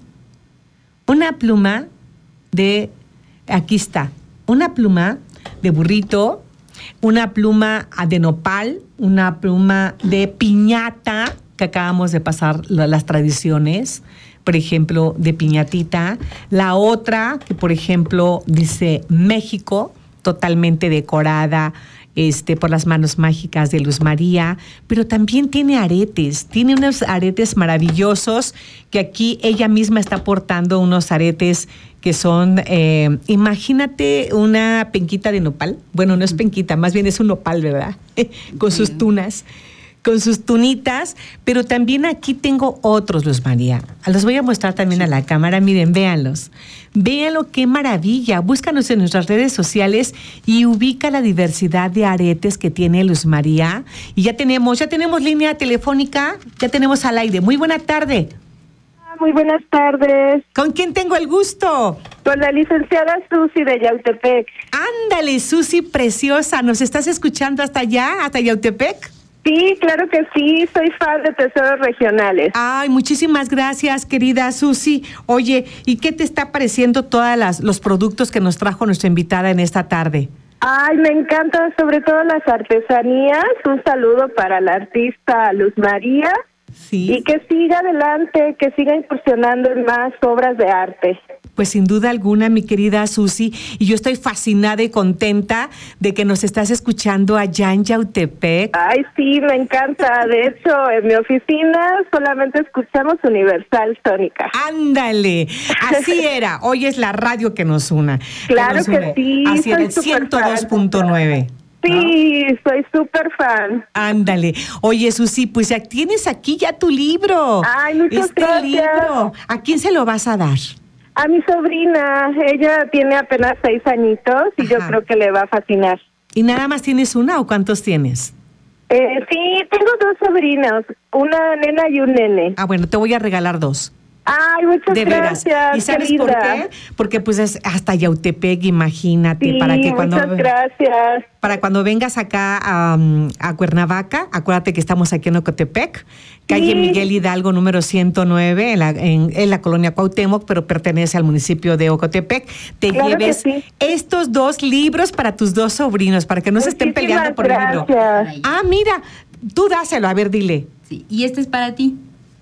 Una pluma de, aquí está, una pluma de burrito, una pluma de nopal, una pluma de piñata, que acabamos de pasar las tradiciones, por ejemplo, de piñatita. La otra, que por ejemplo dice México, totalmente decorada este, por las manos mágicas de Luz María, pero también tiene aretes, tiene unos aretes maravillosos que aquí ella misma está portando unos aretes que son, eh, imagínate una penquita de nopal, bueno, no es penquita, más bien es un nopal, ¿verdad? Con sus tunas. Con sus tunitas, pero también aquí tengo otros, Luz María. Los voy a mostrar también a la cámara. Miren, véanlos. Véanlo, qué maravilla. Búscanos en nuestras redes sociales y ubica la diversidad de aretes que tiene Luz María. Y ya tenemos, ya tenemos línea telefónica, ya tenemos al aire. Muy buena tarde. Muy buenas tardes. ¿Con quién tengo el gusto? Con la licenciada Susi de Yautepec. Ándale, Susi, preciosa. ¿Nos estás escuchando hasta allá, hasta Yautepec? Sí, claro que sí, soy fan de Tesoros Regionales. Ay, muchísimas gracias, querida Susi. Oye, ¿y qué te está pareciendo todos los productos que nos trajo nuestra invitada en esta tarde? Ay, me encantan sobre todo las artesanías. Un saludo para la artista Luz María. Sí. Y que siga adelante, que siga incursionando en más obras de arte. Pues sin duda alguna, mi querida Susi, y yo estoy fascinada y contenta de que nos estás escuchando allá en Yautepec. Ay, sí, me encanta. De hecho, en mi oficina solamente escuchamos Universal Sónica. Ándale, así era. Hoy es la radio que nos una. Claro que, nos que une. sí. Así era, el ciento dos punto nueve. Sí, ¿no? Soy súper fan. Ándale. Oye, Susi, pues ya tienes aquí ya tu libro. Ay, muchas este gracias. libro. ¿A quién se lo vas a dar? A mi sobrina. Ella tiene apenas seis añitos y Ajá. yo creo que le va a fascinar. ¿Y nada más tienes una o cuántos tienes? Eh, sí, tengo dos sobrinos, una nena y un nene. Ah, bueno, te voy a regalar dos. Ay, muchas de gracias. Veras. ¿Y sabes querida. por qué? Porque pues es hasta Yautepec, imagínate, sí, para que cuando muchas gracias. Para cuando vengas acá a, um, a Cuernavaca, acuérdate que estamos aquí en Ocotepec, calle sí. Miguel Hidalgo número ciento nueve, en la, en, en la colonia Cuauhtémoc, pero pertenece al municipio de Ocotepec. Te claro lleves sí. estos dos libros para tus dos sobrinos, para que no Muchísimas se estén peleando por gracias. el libro. Ah, mira, tú dáselo, a ver, dile. Sí, y este es para ti.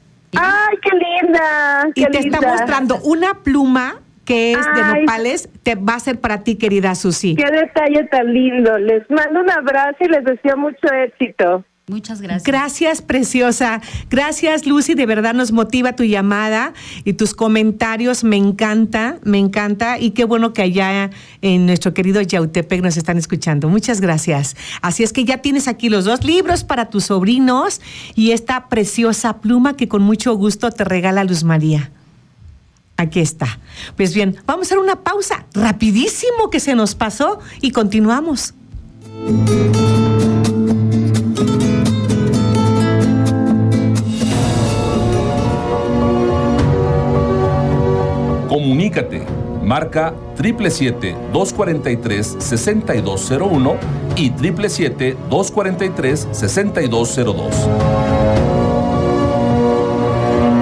¡Ay, qué linda! Y qué te linda. está mostrando una pluma que es Ay, de nopales, te va a ser para ti, querida Susi. ¡Qué detalle tan lindo! Les mando un abrazo y les deseo mucho éxito. Muchas gracias. Gracias, preciosa. Gracias, Lucy. De verdad nos motiva tu llamada y tus comentarios. Me encanta, me encanta. Y qué bueno que allá en nuestro querido Yautepec nos están escuchando. Muchas gracias. Así es que ya tienes aquí los dos libros para tus sobrinos y esta preciosa pluma que con mucho gusto te regala Luz María. Aquí está. Pues bien, vamos a hacer una pausa rapidísimo que se nos pasó y continuamos. Comunícate. Marca siete siete siete, dos cuatro tres, seis dos cero uno y siete siete siete, dos cuatro tres, seis dos cero dos.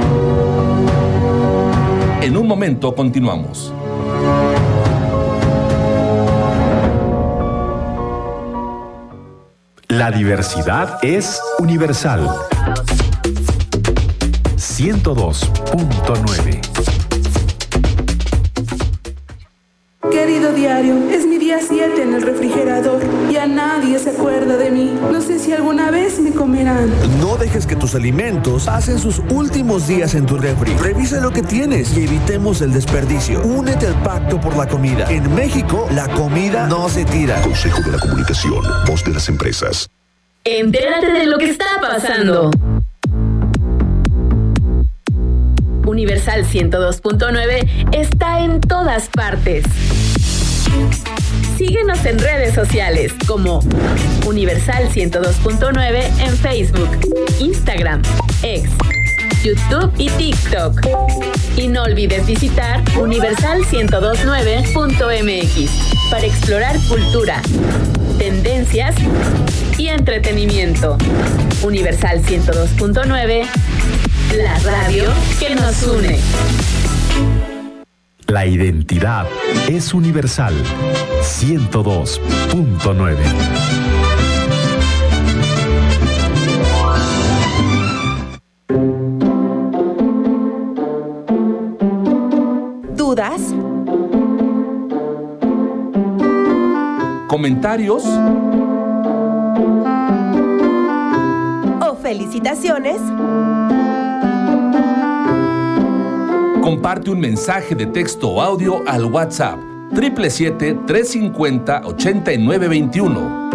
En un momento continuamos. La diversidad es universal. ciento dos punto nueve. Querido diario, es mi día siete en el refrigerador. Ya nadie se acuerda de mí. No sé si alguna vez me comerán. No dejes que tus alimentos pasen sus últimos días en tu refri. Revisa lo que tienes y evitemos el desperdicio. Únete al Pacto por la Comida. En México, la comida no se tira. Consejo de la Comunicación, voz de las empresas. Entérate de lo que está pasando. Universal ciento dos punto nueve está en todas partes. Síguenos en redes sociales como Universal ciento dos punto nueve en Facebook, Instagram, X, YouTube y TikTok. Y no olvides visitar universal ciento dos punto nueve punto m x para explorar cultura, tendencias y entretenimiento. Universal ciento dos punto nueve, la radio que nos une. La identidad es universal. ciento dos punto nueve. ¿Dudas? ¿Comentarios? ¿O felicitaciones? Comparte un mensaje de texto o audio al WhatsApp siete siete siete, tres cinco cero, ocho nueve dos uno.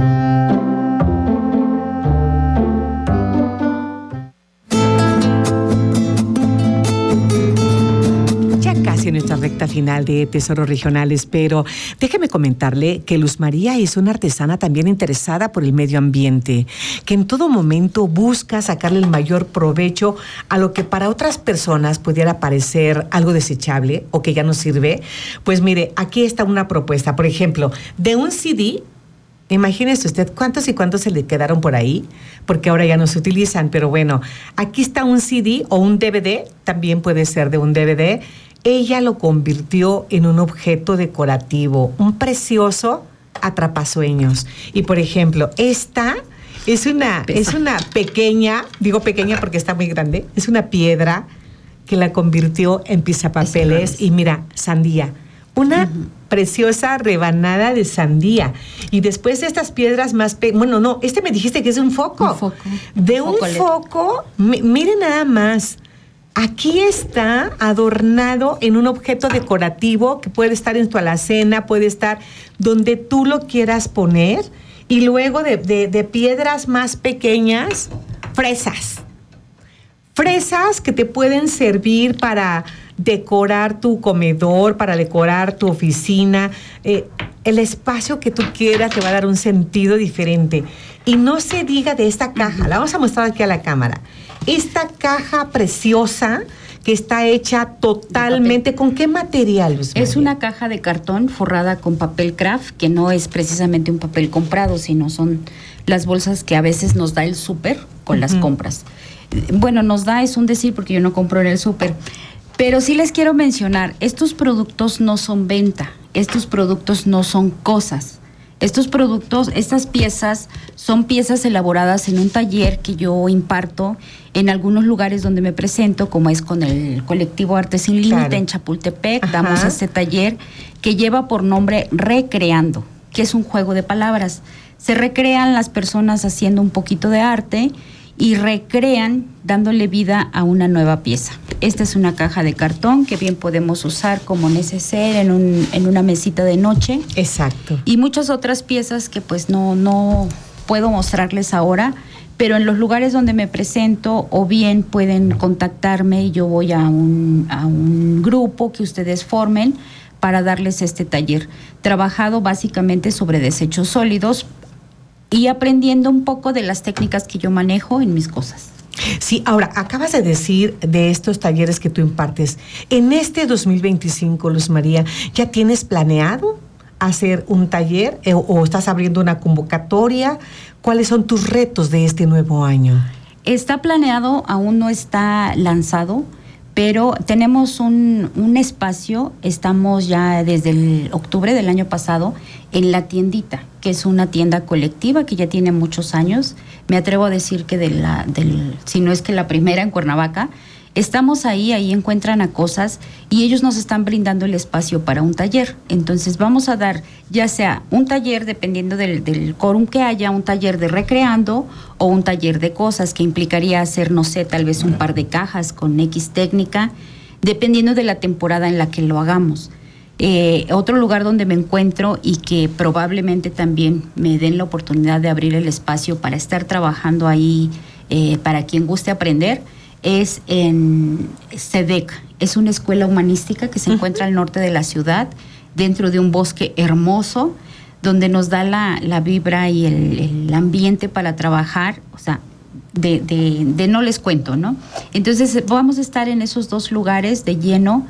En nuestra recta final de Tesoros Regionales, pero déjeme comentarle que Luz María es una artesana también interesada por el medio ambiente, que en todo momento busca sacarle el mayor provecho a lo que para otras personas pudiera parecer algo desechable o que ya no sirve. Pues mire, aquí está una propuesta, por ejemplo, de un C D. Imagínese usted cuántos y cuántos se le quedaron por ahí, porque ahora ya no se utilizan, pero bueno, aquí está un C D o un D V D, también puede ser de un D V D. Ella lo convirtió en un objeto decorativo, un precioso atrapasueños. Y por ejemplo, esta es una, es una pequeña, digo pequeña porque está muy grande, es una piedra que la convirtió en pisapapeles. Y mira, sandía, una uh-huh. preciosa rebanada de sandía. Y después de estas piedras más, pe- bueno, no, este me dijiste que es un foco. Un foco. De un un foco, foco, m- mire nada más. Aquí está adornado en un objeto decorativo que puede estar en tu alacena, puede estar donde tú lo quieras poner. Y luego de, de, de piedras más pequeñas, fresas. Fresas que te pueden servir para decorar tu comedor, para decorar tu oficina. Eh, el espacio que tú quieras te va a dar un sentido diferente. Y no se diga de esta caja, la vamos a mostrar aquí a la cámara. Esta caja preciosa que está hecha totalmente, ¿con qué material, Luz María? Es una caja de cartón forrada con papel craft, que no es precisamente un papel comprado, sino son las bolsas que a veces nos da el súper con uh-huh. las compras. Bueno, nos da, es un decir, porque yo no compro en el súper. Pero sí les quiero mencionar, estos productos no son venta, estos productos no son cosas. Estos productos, estas piezas, son piezas elaboradas en un taller que yo imparto en algunos lugares donde me presento, como es con el colectivo Arte Sin Límite claro. en Chapultepec. Ajá. Damos este taller que lleva por nombre Recreando, que es un juego de palabras. Se recrean las personas haciendo un poquito de arte y recrean dándole vida a una nueva pieza. Esta es una caja de cartón que bien podemos usar como neceser en, un, en una mesita de noche. Exacto. Y muchas otras piezas que pues no, no puedo mostrarles ahora, pero en los lugares donde me presento o bien pueden contactarme y yo voy a un, a un grupo que ustedes formen para darles este taller. Trabajado básicamente sobre desechos sólidos y aprendiendo un poco de las técnicas que yo manejo en mis cosas. Sí, ahora, acabas de decir de estos talleres que tú impartes. En este dos mil veinticinco, Luz María, ¿ya tienes planeado hacer un taller eh, o estás abriendo una convocatoria? ¿Cuáles son tus retos de este nuevo año? Está planeado, aún no está lanzado, pero tenemos un, un espacio, estamos ya desde el octubre del año pasado en La Tiendita, que es una tienda colectiva que ya tiene muchos años. Me atrevo a decir que de la, del, si no es que la primera en Cuernavaca. Estamos ahí, ahí encuentran a Cosas y ellos nos están brindando el espacio para un taller. Entonces vamos a dar ya sea un taller, dependiendo del, del quórum que haya, un taller de recreando o un taller de Cosas, que implicaría hacer, no sé, tal vez un par de cajas con X técnica, dependiendo de la temporada en la que lo hagamos. Eh, otro lugar donde me encuentro y que probablemente también me den la oportunidad de abrir el espacio para estar trabajando ahí, eh, para quien guste aprender, es en SEDEC. Es una escuela humanística que se uh-huh. encuentra al norte de la ciudad, dentro de un bosque hermoso, donde nos da la, la vibra y el, el ambiente para trabajar, o sea, de, de, de no les cuento, ¿no? Entonces vamos a estar en esos dos lugares de lleno,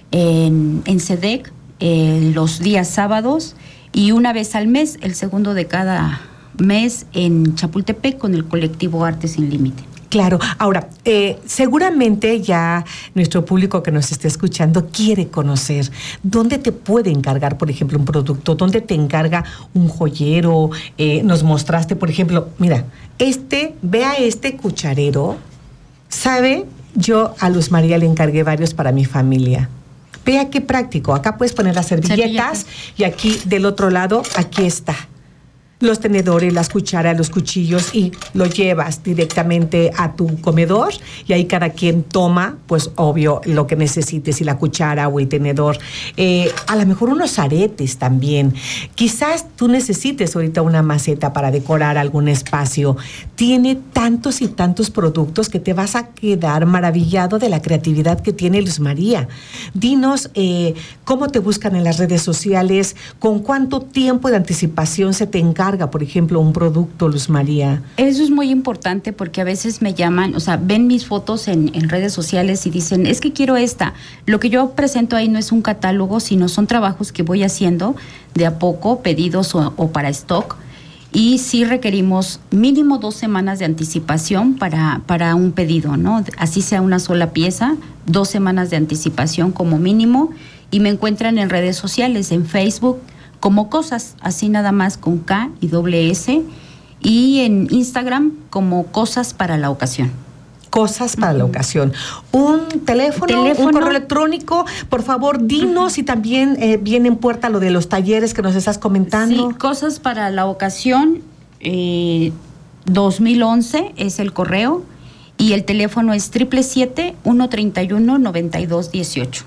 en, en SEDEC, eh, los días sábados, y una vez al mes, el segundo de cada mes, en Chapultepec, con el colectivo Arte Sin Límite. Claro. Ahora, eh, seguramente ya nuestro público que nos esté escuchando quiere conocer dónde te puede encargar, por ejemplo, un producto, dónde te encarga un joyero. Eh, nos mostraste, por ejemplo, mira, este, vea este cucharero, ¿sabe? Yo a Luz María le encargué varios para mi familia. Vea qué práctico. Acá puedes poner las servilletas y aquí del otro lado, aquí está. Los tenedores, las cucharas, los cuchillos, y lo llevas directamente a tu comedor y ahí cada quien toma, pues obvio, lo que necesites, si la cuchara o el tenedor. Eh, a lo mejor unos aretes también. Quizás tú necesites ahorita una maceta para decorar algún espacio. Tiene tantos y tantos productos que te vas a quedar maravillado de la creatividad que tiene Luz María. Dinos eh, cómo te buscan en las redes sociales, con cuánto tiempo de anticipación se te encarga, por ejemplo, un producto, Luz María. Eso es muy importante porque a veces me llaman, o sea, ven mis fotos en, en redes sociales y dicen, es que quiero esta. Lo que yo presento ahí no es un catálogo, sino son trabajos que voy haciendo de a poco, pedidos o, o para stock. Y sí requerimos mínimo dos semanas de anticipación para, para un pedido, ¿no? Así sea una sola pieza, dos semanas de anticipación como mínimo. Y me encuentran en redes sociales, en Facebook, como Cosas, así nada más con K y doble S, y en Instagram como Cosas para la Ocasión. Cosas para uh-huh. la ocasión. Un teléfono, teléfono, un correo electrónico, por favor, dinos uh-huh. y también eh, viene en puerta lo de los talleres que nos estás comentando. Sí, Cosas para la Ocasión, eh, dos mil once es el correo, y el teléfono es siete siete siete, uno tres uno, nueve dos uno ocho.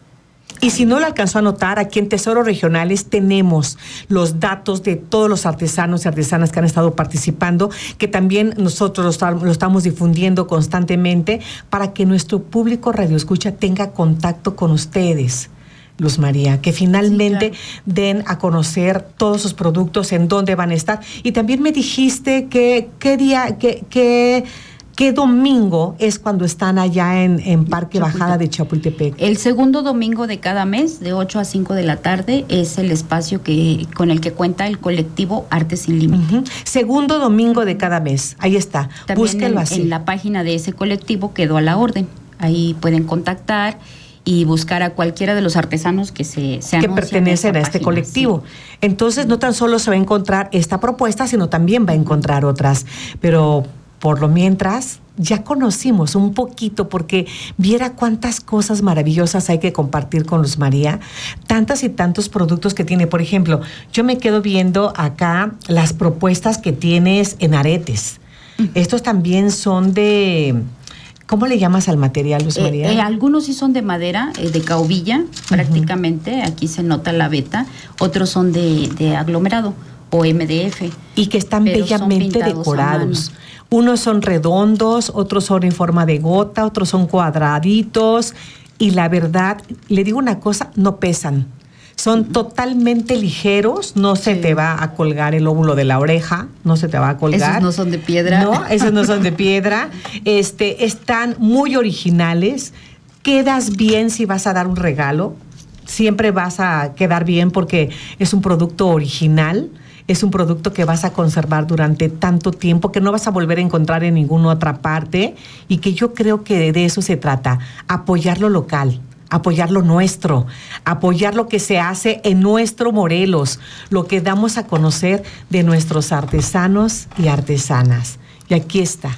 Y si no lo alcanzó a anotar, aquí en Tesoros Regionales tenemos los datos de todos los artesanos y artesanas que han estado participando, que también nosotros lo estamos difundiendo constantemente para que nuestro público radioescucha tenga contacto con ustedes, Luz María, que finalmente sí, claro. den a conocer todos sus productos, en dónde van a estar. Y también me dijiste que qué día, que... que ¿qué domingo es cuando están allá en, en Parque Chapultepec. Bajada de Chapultepec? El segundo domingo de cada mes, de ocho a cinco de la tarde, es el espacio que con el que cuenta el colectivo Arte Sin Límite. Uh-huh. Segundo domingo de cada mes, ahí está. También búsquenlo en, así. En la página de ese colectivo quedó a la orden. Ahí pueden contactar y buscar a cualquiera de los artesanos que se, se que pertenecen a este página, colectivo. Sí. Entonces, no tan solo se va a encontrar esta propuesta, sino también va a encontrar otras. Pero por lo mientras, ya conocimos un poquito, porque viera cuántas cosas maravillosas hay que compartir con Luz María, tantas y tantos productos que tiene. Por ejemplo, yo me quedo viendo acá las propuestas que tienes en aretes. Uh-huh. Estos también son de... ¿Cómo le llamas al material, Luz María? Eh, eh, algunos sí son de madera, eh, de caobilla, uh-huh. prácticamente. Aquí se nota la veta. Otros son de, de aglomerado o M D F. Y que están bellamente decorados. Unos son redondos, otros son en forma de gota, otros son cuadraditos. Y la verdad, le digo una cosa, no pesan. Son uh-huh. totalmente ligeros, no se sí. te va a colgar el óvulo de la oreja, no se te va a colgar. Esos no son de piedra. No, esos no son de piedra. Este, están muy originales. Quedas bien si vas a dar un regalo. Siempre vas a quedar bien porque es un producto original. es un producto que vas a conservar durante tanto tiempo, que no vas a volver a encontrar en ninguna otra parte, y que yo creo que de eso se trata, apoyar lo local, apoyar lo nuestro, apoyar lo que se hace en nuestro Morelos, lo que damos a conocer de nuestros artesanos y artesanas. Y aquí está,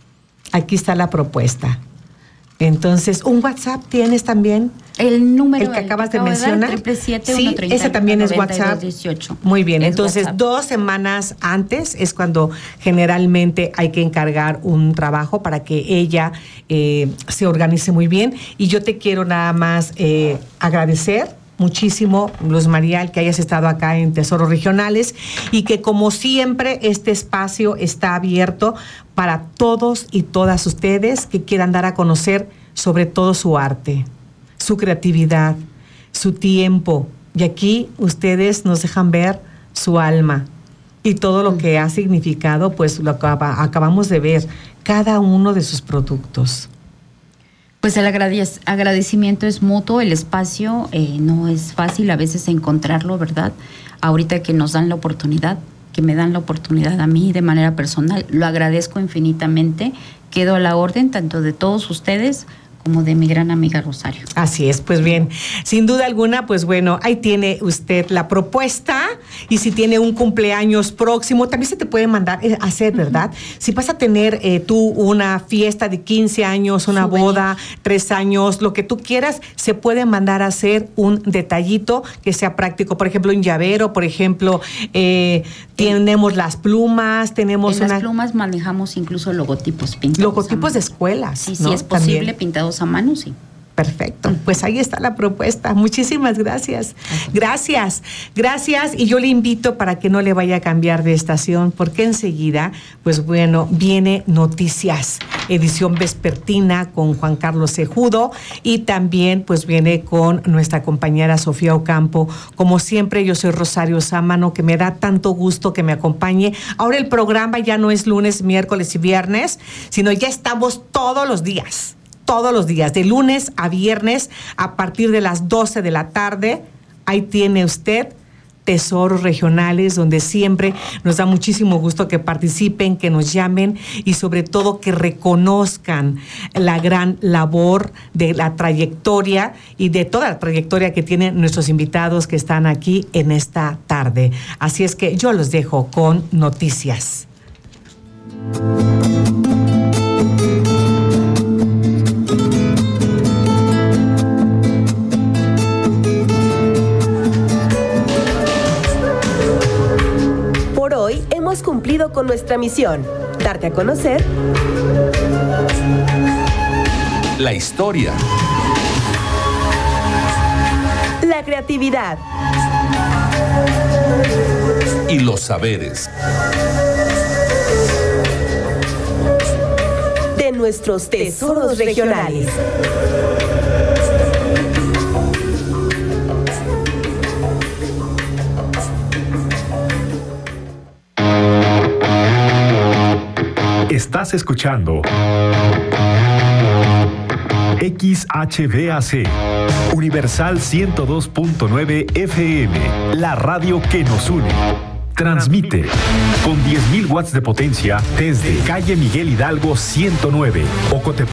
aquí está la propuesta. Entonces, ¿un WhatsApp tienes también? El número el que el acabas que de mencionar. triple siete, sí, uno treinta, ese también es WhatsApp. dieciocho. Muy bien, Es entonces WhatsApp. dos semanas antes es cuando generalmente hay que encargar un trabajo para que ella eh, se organice muy bien. Y yo te quiero nada más eh, agradecer muchísimo, Luz María, que hayas estado acá en Tesoros Regionales, y que como siempre este espacio está abierto para todos y todas ustedes que quieran dar a conocer sobre todo su arte, su creatividad, su tiempo. Y aquí ustedes nos dejan ver su alma y todo lo que ha significado, pues lo acaba, acabamos de ver, cada uno de sus productos. Pues el agradec- agradecimiento es mutuo, el espacio eh, no es fácil a veces encontrarlo, ¿verdad? Ahorita que nos dan la oportunidad, que me dan la oportunidad a mí de manera personal, lo agradezco infinitamente, quedo a la orden tanto de todos ustedes como de mi gran amiga Rosario. Así es, pues bien, sin duda alguna, pues bueno, ahí tiene usted la propuesta, y si tiene un cumpleaños próximo, también se te puede mandar eh, hacer, ¿verdad? Uh-huh. Si vas a tener eh, tú una fiesta de quince años, una Súbele. boda, tres años, lo que tú quieras, se puede mandar a hacer un detallito que sea práctico, por ejemplo, un llavero, por ejemplo, eh, tenemos las plumas, tenemos en una... las plumas manejamos incluso logotipos pintados. Logotipos de escuelas, Sí, ¿no? sí, es posible, También. pintados a mano, sí. Perfecto, pues ahí está la propuesta. Muchísimas gracias. Gracias, gracias. Y yo le invito para que no le vaya a cambiar de estación, porque enseguida, pues bueno, viene Noticias, edición vespertina con Juan Carlos Cejudo, y también pues viene con nuestra compañera Sofía Ocampo. Como siempre, yo soy Rosario Sámano, que me da tanto gusto que me acompañe. Ahora el programa ya no es lunes, miércoles y viernes, sino ya estamos todos los días. Todos los días, de lunes a viernes, a partir de las doce de la tarde. Ahí tiene usted Tesoros Regionales, donde siempre nos da muchísimo gusto que participen, que nos llamen y sobre todo que reconozcan la gran labor de la trayectoria y de toda la trayectoria que tienen nuestros invitados que están aquí en esta tarde. Así es que yo los dejo con Noticias. Hemos cumplido con nuestra misión, darte a conocer la historia, la creatividad y los saberes de nuestros tesoros regionales. Estás escuchando X H B A C, Universal ciento dos punto nueve F M, la radio que nos une. Transmite con diez mil watts de potencia desde calle Miguel Hidalgo ciento nueve, Ocotepec.